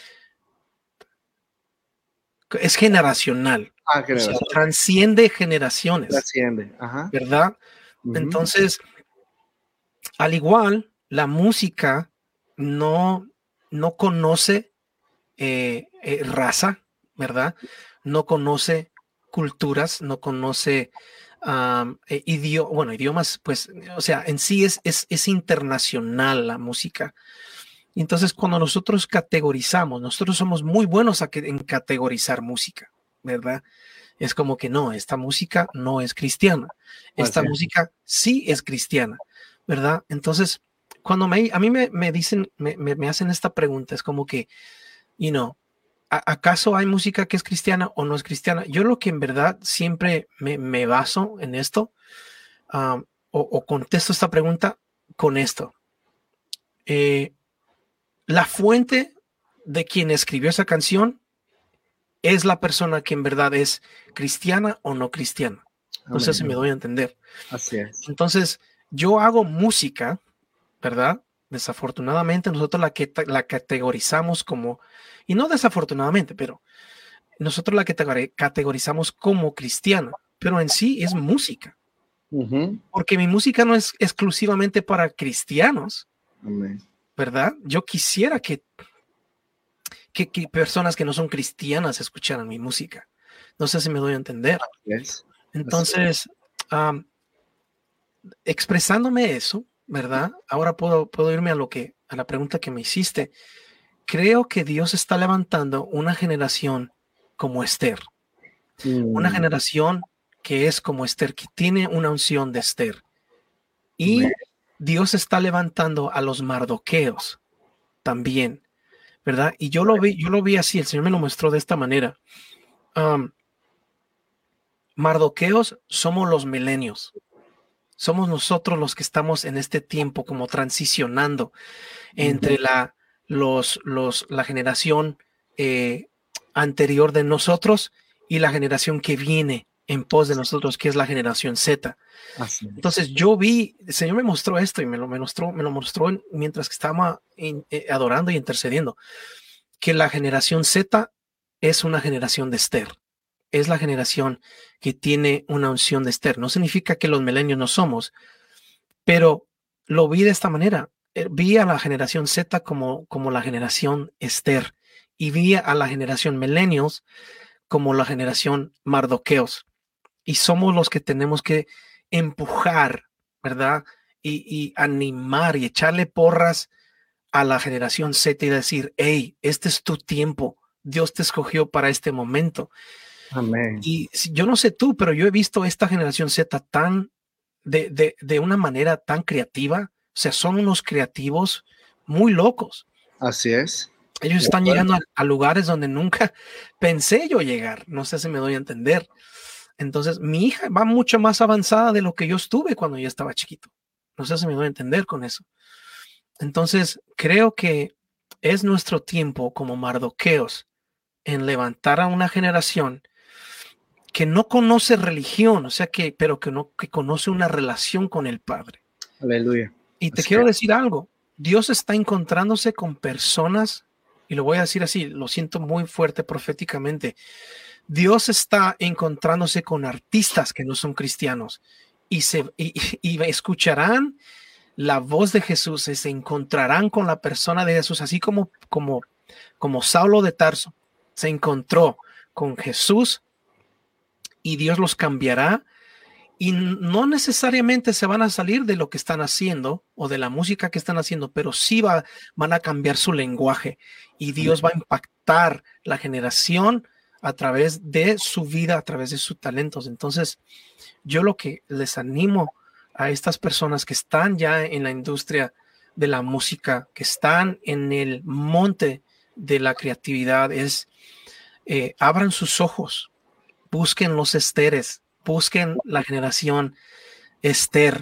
Uh, es generacional. Ah, O sea, generacional. transciende generaciones. Trasciende. Ajá. ¿Verdad? Uh-huh. Entonces, al igual, la música no, no conoce eh, eh, raza, ¿verdad? No conoce culturas, no conoce um, eh, idioma, bueno, idiomas, pues, o sea, en sí es, es, es internacional la música. Entonces, cuando nosotros categorizamos, nosotros somos muy buenos a que, en categorizar música, ¿verdad? Es como que no, esta música no es cristiana, esta Así música sí es cristiana, ¿verdad? Entonces, cuando me, a mí me, me dicen, me, me, me hacen esta pregunta, es como que, you know, ¿acaso hay música que es cristiana o no es cristiana? Yo lo que en verdad siempre me, me baso en esto, um, o, o contesto esta pregunta con esto. Eh, la fuente de quien escribió esa canción es la persona que en verdad es cristiana o no cristiana. No sé si me doy a entender. Así es. Entonces, yo hago música, ¿verdad? Desafortunadamente, nosotros la, que, la categorizamos como, y no desafortunadamente, pero nosotros la categorizamos como cristiana, pero en sí es música. Uh-huh. Porque mi música no es exclusivamente para cristianos, Amén. ¿verdad? Yo quisiera que Que, que personas que no son cristianas escucharan mi música. No sé si me doy a entender. Yes. Entonces, um, expresándome eso, ¿verdad? Ahora puedo, puedo irme a lo que, a la pregunta que me hiciste. Creo que Dios está levantando una generación como Esther. Mm. Una generación que es como Esther, que tiene una unción de Esther. Y Man. Dios está levantando a los mardoqueos también, ¿verdad? Y yo lo vi, yo lo vi así, el Señor me lo mostró de esta manera. Um, Mardoqueos somos los milenios. Somos nosotros los que estamos en este tiempo como transicionando entre la, los, los, la generación eh, anterior de nosotros y la generación que viene en pos de nosotros, que es la generación Z. Así es. Entonces yo vi, el Señor me mostró esto y me lo, me mostró, me lo mostró mientras que estaba in, eh, adorando y intercediendo, que la generación Z es una generación de Esther. Es la generación que tiene una unción de Esther. No significa que los milenios no somos, pero lo vi de esta manera. Vi a la generación Z como, como la generación Esther y vi a la generación millennials como la generación Mardoqueos. Y somos los que tenemos que empujar, ¿verdad? Y, y animar y echarle porras a la generación Z y decir, hey, este es tu tiempo. Dios te escogió para este momento. Amén. Y yo no sé tú, pero yo he visto esta generación Z tan de, de, de una manera tan creativa. O sea, son unos creativos muy locos. Así es. Ellos están bueno. llegando a, a lugares donde nunca pensé yo llegar. No sé si me doy a entender. Entonces, mi hija va mucho más avanzada de lo que yo estuve cuando yo estaba chiquito. No sé si me doy a entender con eso. Entonces, creo que es nuestro tiempo como mardoqueos en levantar a una generación que no conoce religión, o sea, que, pero que, no, que conoce una relación con el Padre. Aleluya. Y te Así quiero es. decir algo. Dios está encontrándose con personas, y lo voy a decir así, lo siento muy fuerte proféticamente. Dios está encontrándose con artistas que no son cristianos y, se, y, y escucharán la voz de Jesús y se encontrarán con la persona de Jesús, así como, como, como Saulo de Tarso se encontró con Jesús y Dios los cambiará y no necesariamente se van a salir de lo que están haciendo o de la música que están haciendo, pero sí va, van a cambiar su lenguaje y Dios va a impactar la generación a través de su vida, a través de sus talentos. Entonces, yo lo que les animo a estas personas que están ya en la industria de la música, que están en el monte de la creatividad, es eh, abran sus ojos, busquen los esteres, busquen la generación Esther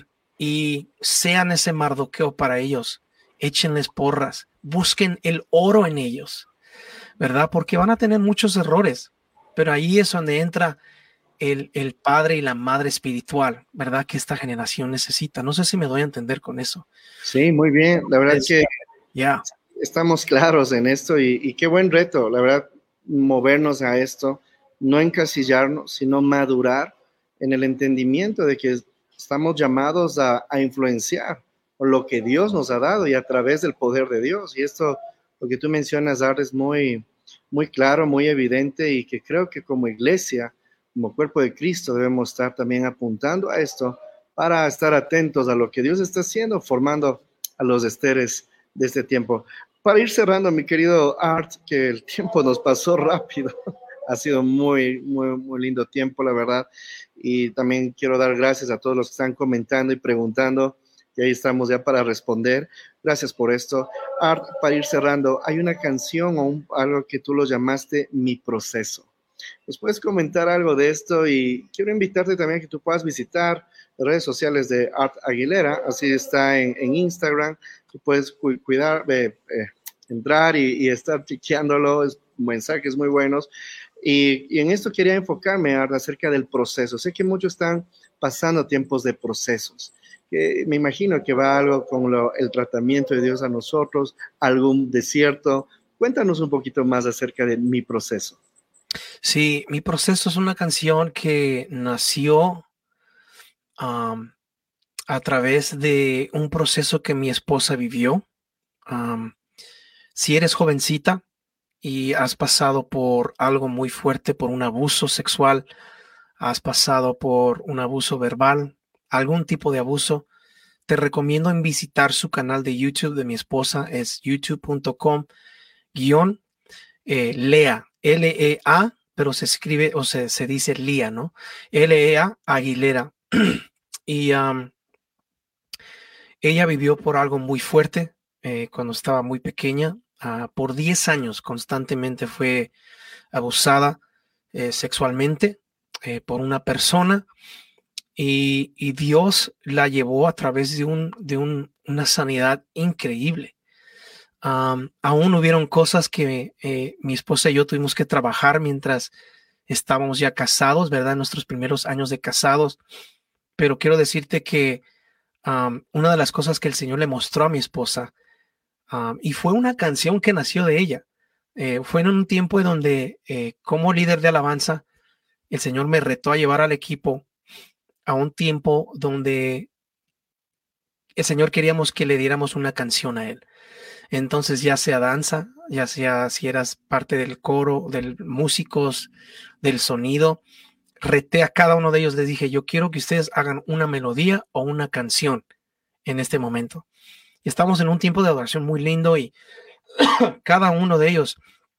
y sean ese Mardoqueo para ellos. Échenles porras, busquen el oro en ellos, ¿verdad? Porque van a tener muchos errores, pero ahí es donde entra el, el padre y la madre espiritual, ¿verdad? Que esta generación necesita. No sé si me doy a entender con eso. Sí, muy bien. La verdad es que yeah. estamos claros en esto y, y qué buen reto, la verdad, movernos a esto, no encasillarnos, sino madurar en el entendimiento de que estamos llamados a, a influenciar lo que Dios nos ha dado y a través del poder de Dios. Y esto, lo que tú mencionas, Art, es muy, muy claro, muy evidente y que creo que como iglesia, como cuerpo de Cristo, debemos estar también apuntando a esto para estar atentos a lo que Dios está haciendo, formando a los Esteres de este tiempo. Para ir cerrando, mi querido Art, que el tiempo nos pasó rápido. Ha sido muy, muy, muy lindo tiempo, la verdad. Y también quiero dar gracias a todos los que están comentando y preguntando. Y ahí estamos ya para responder. Gracias por esto. Art, para ir cerrando, hay una canción o un, algo que tú lo llamaste Mi Proceso. ¿Nos puedes comentar algo de esto? Y quiero invitarte también a que tú puedas visitar las redes sociales de Art Aguilera. Así está en, en Instagram. Tú puedes cu cuidar, eh, eh, entrar y, y estar chequeándolo. Es, mensajes muy buenos. Y, y en esto quería enfocarme, Art, acerca del proceso. Sé que muchos están pasando tiempos de procesos. Que me imagino que va algo con lo, el tratamiento de Dios a nosotros, algún desierto. Cuéntanos un poquito más acerca de Mi Proceso. Sí, Mi Proceso es una canción que nació um, a través de un proceso que mi esposa vivió. Um, si eres jovencita y has pasado por algo muy fuerte, por un abuso sexual, has pasado por un abuso verbal, algún tipo de abuso, te recomiendo en visitar su canal de YouTube de mi esposa. Es youtube punto com guión eh, Lea, L E A, pero se escribe o se, se dice Lía, ¿no? L E A Aguilera. Y um, ella vivió por algo muy fuerte eh, cuando estaba muy pequeña. Uh, por diez años constantemente fue abusada eh, sexualmente eh, por una persona. Y, y Dios la llevó a través de, un, de un, una sanidad increíble. Um, aún hubieron cosas que eh, mi esposa y yo tuvimos que trabajar mientras estábamos ya casados, ¿verdad? En nuestros primeros años de casados. Pero quiero decirte que um, una de las cosas que el Señor le mostró a mi esposa, um, y fue una canción que nació de ella, eh, fue en un tiempo en donde eh, como líder de alabanza, el Señor me retó a llevar al equipo a un tiempo donde el Señor queríamos que le diéramos una canción a Él. Entonces, ya sea danza, ya sea si eras parte del coro, de músicos, del sonido, reté a cada uno de ellos, les dije, yo quiero que ustedes hagan una melodía o una canción en este momento. Y estamos en un tiempo de adoración muy lindo y cada uno de ellos,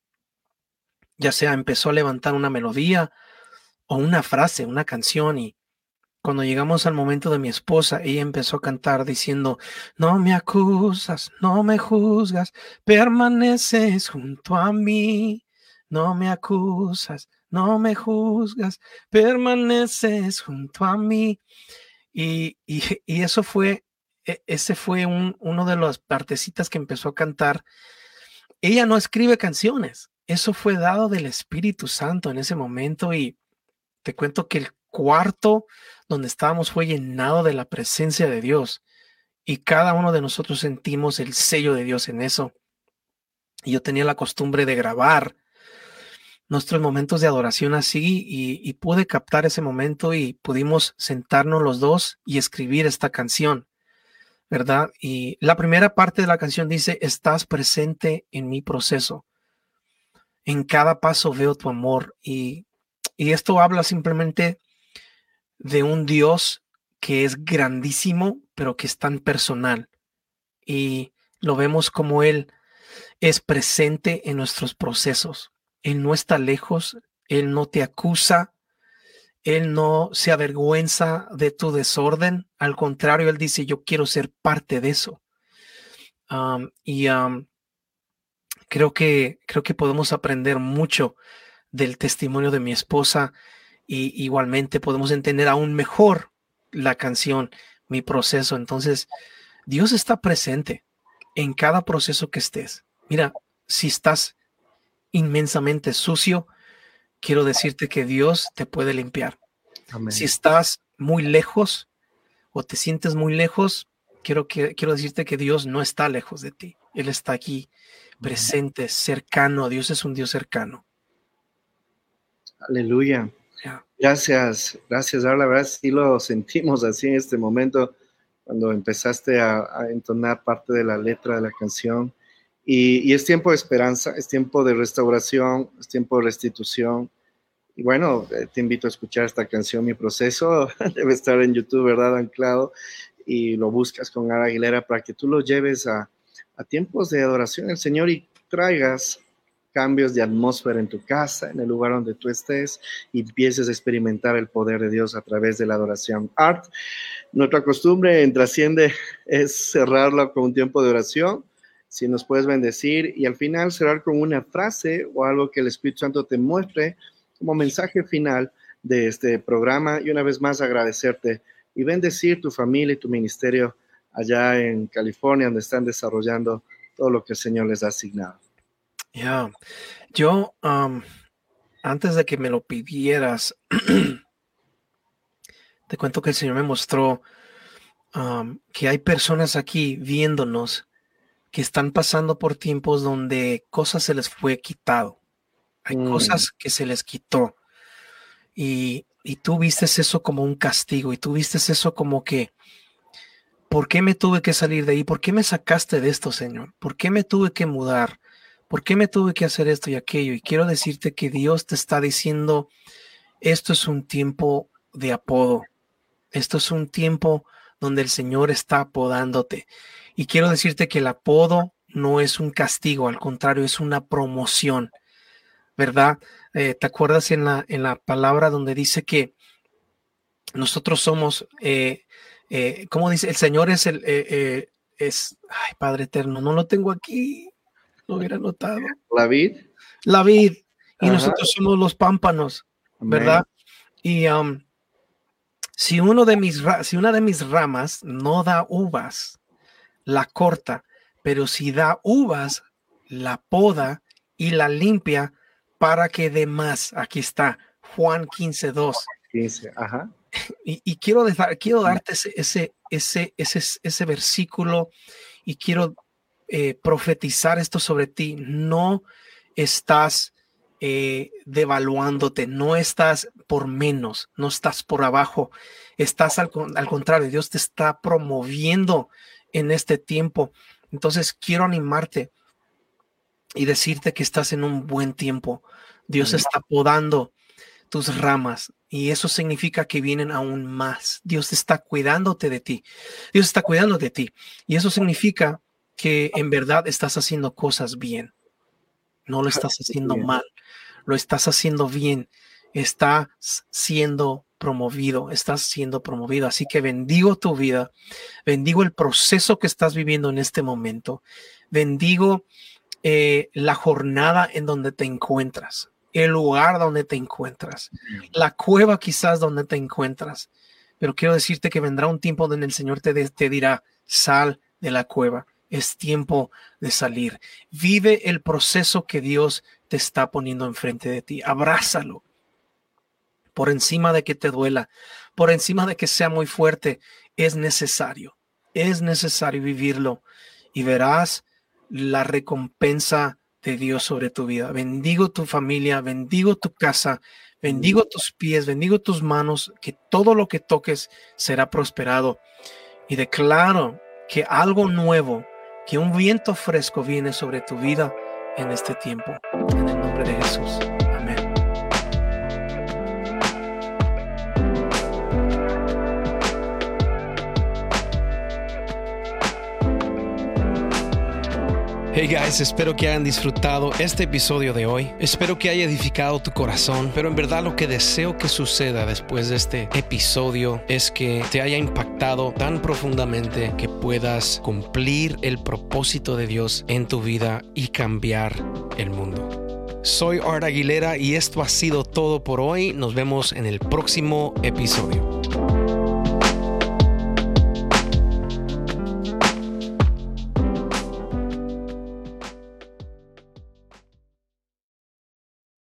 ya sea empezó a levantar una melodía o una frase, una canción, y cuando llegamos al momento de mi esposa, ella empezó a cantar diciendo, no me acusas, no me juzgas, permaneces junto a mí. No me acusas, no me juzgas, permaneces junto a mí. Y, y, y eso fue, ese fue un, uno de las partecitas que empezó a cantar. Ella no escribe canciones, eso fue dado del Espíritu Santo en ese momento. Y te cuento que el cuarto donde estábamos fue llenado de la presencia de Dios y cada uno de nosotros sentimos el sello de Dios en eso. Y yo tenía la costumbre de grabar nuestros momentos de adoración así y, y pude captar ese momento y pudimos sentarnos los dos y escribir esta canción, ¿verdad? Y la primera parte de la canción dice, estás presente en mi proceso. En cada paso veo tu amor. Y, y esto habla simplemente de un Dios que es grandísimo, pero que es tan personal. Y lo vemos como Él es presente en nuestros procesos. Él no está lejos, Él no te acusa, Él no se avergüenza de tu desorden. Al contrario, Él dice, yo quiero ser parte de eso. Um, y um, creo que, creo que podemos aprender mucho del testimonio de mi esposa. Y igualmente podemos entender aún mejor la canción mi proceso. Entonces, Dios está presente en cada proceso que estés. Mira, si estás inmensamente sucio, quiero decirte que Dios te puede limpiar. Amén. Si estás muy lejos o te sientes muy lejos, quiero, que, quiero decirte que Dios no está lejos de ti. Él está aquí, presente, cercano. Dios es un Dios cercano. Aleluya. Yeah. Gracias, gracias. Ahora la verdad sí lo sentimos así en este momento cuando empezaste a, a entonar parte de la letra de la canción. Y, y es tiempo de esperanza, es tiempo de restauración, es tiempo de restitución. Y bueno, te invito a escuchar esta canción, Mi Proceso. Debe estar en YouTube, ¿verdad? Anclado. Y lo buscas con Art Aguilera para que tú lo lleves a, a tiempos de adoración al Señor y traigas cambios de atmósfera en tu casa, en el lugar donde tú estés, y empieces a experimentar el poder de Dios a través de la adoración. Art, nuestra costumbre en Trasciende es cerrarla con un tiempo de oración. Si nos puedes bendecir y al final cerrar con una frase o algo que el Espíritu Santo te muestre como mensaje final de este programa, y una vez más agradecerte y bendecir tu familia y tu ministerio allá en California, donde están desarrollando todo lo que el Señor les ha asignado. Ya, yeah. Yo, um, antes de que me lo pidieras, te cuento que el Señor me mostró um, que hay personas aquí viéndonos que están pasando por tiempos donde cosas se les fue quitado. Hay mm. cosas que se les quitó. Y, y tú vistes eso como un castigo. Y tú vistes eso como que, ¿por qué me tuve que salir de ahí? ¿Por qué me sacaste de esto, Señor? ¿Por qué me tuve que mudar? ¿Por qué me tuve que hacer esto y aquello? Y quiero decirte que Dios te está diciendo, esto es un tiempo de apodo. Esto es un tiempo donde el Señor está apodándote. Y quiero decirte que el apodo no es un castigo, al contrario, es una promoción, ¿verdad? Eh, ¿Te acuerdas en la, en la palabra donde dice que nosotros somos, eh, eh, ¿cómo dice? El Señor es el, eh, eh, es, ay, Padre eterno, no lo tengo aquí, lo hubiera notado. La vid. La vid, y Ajá. nosotros somos los pámpanos, ¿verdad? Amén. Y um, si, uno de mis, si una de mis ramas no da uvas, la corta, pero si da uvas, la poda y la limpia para que dé más. Aquí está, Juan quince dos. quince, ajá. Y, y quiero, dejar, quiero darte ese, ese, ese, ese, ese versículo y quiero eh, profetizar esto sobre ti. No estás eh, devaluándote, no estás por menos, no estás por abajo, estás al, al contrario, Dios te está promoviendo en este tiempo. Entonces quiero animarte y decirte que estás en un buen tiempo. Dios está podando tus ramas y eso significa que vienen aún más. Dios está cuidándote de ti. Dios está cuidando de ti y eso significa que en verdad estás haciendo cosas bien. No lo estás haciendo mal, lo estás haciendo bien. Estás siendo promovido, estás siendo promovido. Así que bendigo tu vida, bendigo el proceso que estás viviendo en este momento, bendigo eh, la jornada en donde te encuentras, el lugar donde te encuentras, la cueva quizás donde te encuentras. Pero quiero decirte que vendrá un tiempo donde el Señor te, de, te dirá, sal de la cueva, es tiempo de salir. Vive el proceso que Dios te está poniendo enfrente de ti, abrázalo. Por encima de que te duela, por encima de que sea muy fuerte, es necesario, es necesario vivirlo y verás la recompensa de Dios sobre tu vida. Bendigo tu familia, bendigo tu casa, bendigo tus pies, bendigo tus manos, que todo lo que toques será prosperado. Y declaro que algo nuevo, que un viento fresco viene sobre tu vida en este tiempo. En el nombre de Jesús. Amén. Hey guys, espero que hayan disfrutado este episodio de hoy. Espero que haya edificado tu corazón, pero en verdad lo que deseo que suceda después de este episodio es que te haya impactado tan profundamente que puedas cumplir el propósito de Dios en tu vida y cambiar el mundo. Soy Art Aguilera y esto ha sido todo por hoy. Nos vemos en el próximo episodio.